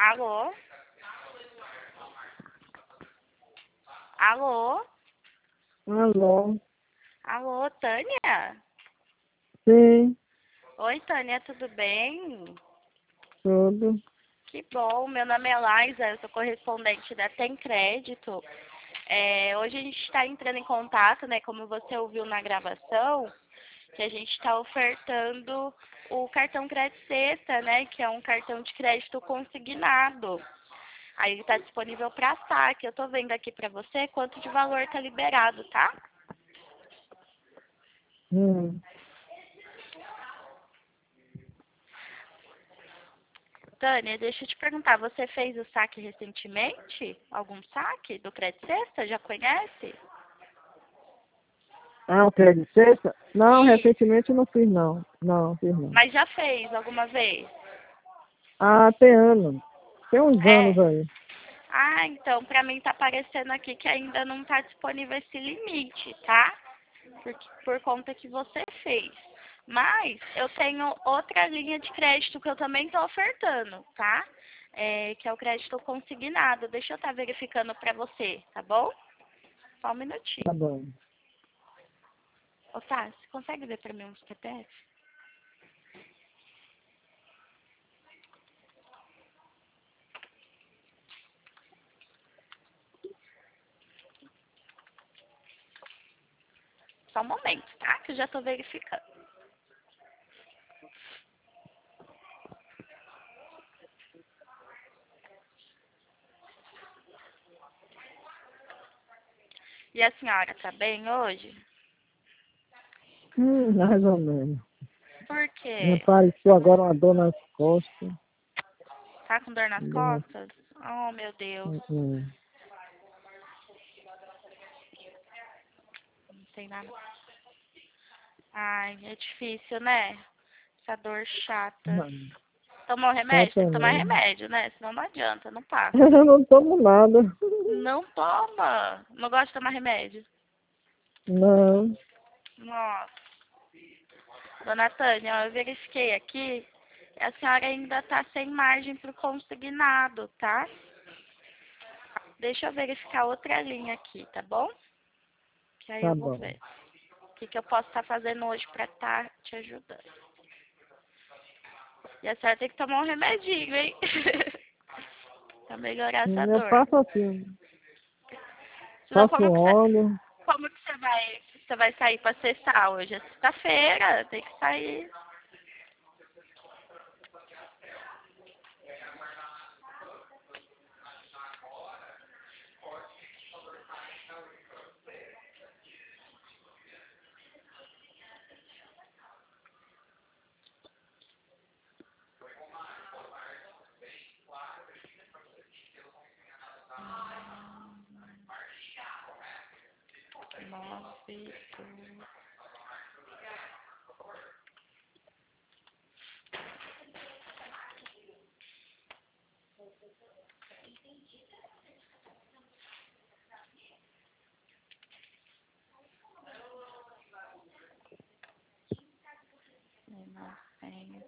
Alô? Alô? Alô? Alô, Tânia? Sim, Oi, Tânia, tudo bem? tudo. Que bom, meu nome é Laisa, eu sou correspondente da Tem Crédito. Hoje a gente está entrando em contato, né, como você ouviu na gravação, que a gente está ofertando o cartão Crédito Sexta, né, que é um cartão de crédito consignado. Aí ele está disponível para saque. Eu estou vendo aqui para você quanto de valor está liberado, tá? Hum. Tânia, deixa eu te perguntar, você fez o saque recentemente? Algum saque do Crédito Sexta? Já conhece? Ah, o crédito sexta? Não, Ih, recentemente eu não fiz não. Não, fiz não. mas já fez alguma vez? Ah, tem anos. Tem uns anos É. aí. Ah, então, para mim tá aparecendo aqui que ainda não tá disponível esse limite, tá? Por conta que você fez. Mas eu tenho outra linha de crédito que eu também estou ofertando, tá? Que é o crédito consignado. Deixa eu estar verificando para você, tá bom? Só um minutinho. Tá bom. Ô, tá, você consegue ver para mim um CPF? Só um momento, tá? Que eu já estou verificando. E a senhora tá bem hoje? Mais ou menos. Por Me quê? apareceu agora uma dor nas costas. Tá com dor nas Dor nas... costas? Oh, meu Deus. Hum. Não tem nada. Ai, é difícil, né? Essa dor chata. Não, Tomou remédio? chata Tem que tomar mesmo. remédio, né? Senão não adianta, não passa. Eu não tomo nada. Não toma. Não gosta de tomar remédio. Não. Nossa. Dona Tânia, eu verifiquei aqui. E a senhora ainda tá sem margem pro consignado, tá? Deixa eu verificar outra linha aqui, tá bom? Que aí Tá eu vou bom. ver. O que eu posso estar fazendo hoje pra estar te ajudando. E a senhora tem que tomar um remedinho, hein? Pra melhorar essa Eu dor. faço assim. Senão, Passo óleo. como que você vai sair pra sextar hoje? É sexta-feira, tem que sair. Nove, nove.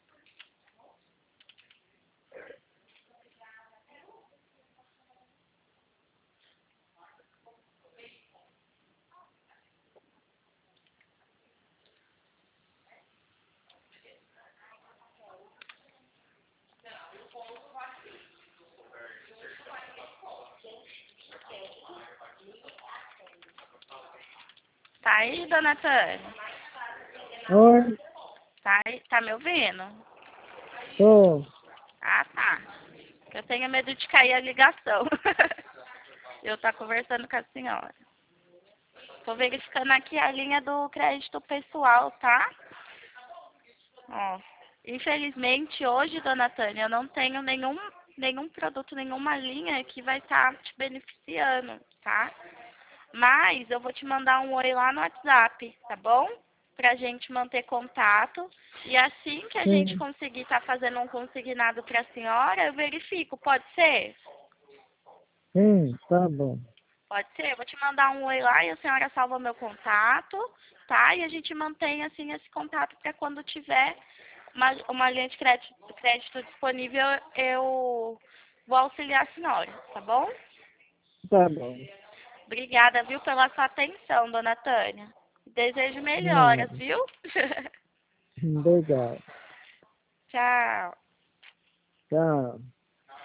Tá aí, dona Tânia? Oi. Tá aí? Tá me ouvindo? Tô. Ah, tá. Eu tenho medo de cair a ligação. Eu tá conversando com a senhora. Tô verificando aqui a linha do crédito pessoal, tá? Ó, infelizmente hoje, dona Tânia, eu não tenho nenhum produto, nenhuma linha que vai estar te beneficiando, tá? Mas eu vou te mandar um oi lá no WhatsApp, tá bom? Pra gente manter contato. E assim que a gente Sim. conseguir estar fazendo um consignado pra senhora, eu verifico, pode ser? Sim, tá bom. Pode ser? Eu vou te mandar um oi lá e a senhora salva meu contato, tá? E a gente mantém assim esse contato para quando tiver uma linha de crédito disponível, eu vou auxiliar a senhora, tá bom? Tá bom. Obrigada, viu, pela sua atenção, dona Tânia. Desejo melhoras, Nada. viu? Obrigado. Tchau. Tchau.